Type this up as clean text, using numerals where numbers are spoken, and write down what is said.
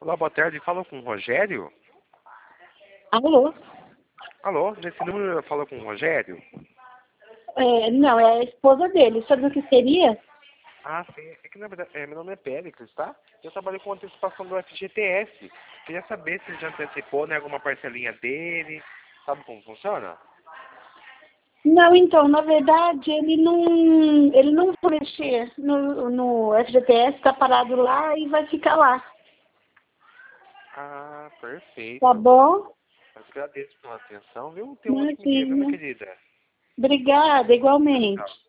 Olá, boa tarde. Fala com o Rogério? Alô? Alô, nesse número eu falo com o Rogério? Não, é a esposa dele. Sobre o que seria? Ah, sim. É que na verdade, meu nome é Péricles, tá? Eu trabalho com antecipação do FGTS. Queria saber se ele já antecipou, né, alguma parcelinha dele. Sabe como funciona? Não, então, na verdade, ele não vai mexer no FGTS, está parado lá e vai ficar lá. Ah, Tá perfeito. bom? Agradeço pela atenção, viu? Tenha um ótimo dia, viu, minha Imagina. querida? Obrigada, Tchau, igualmente. tchau.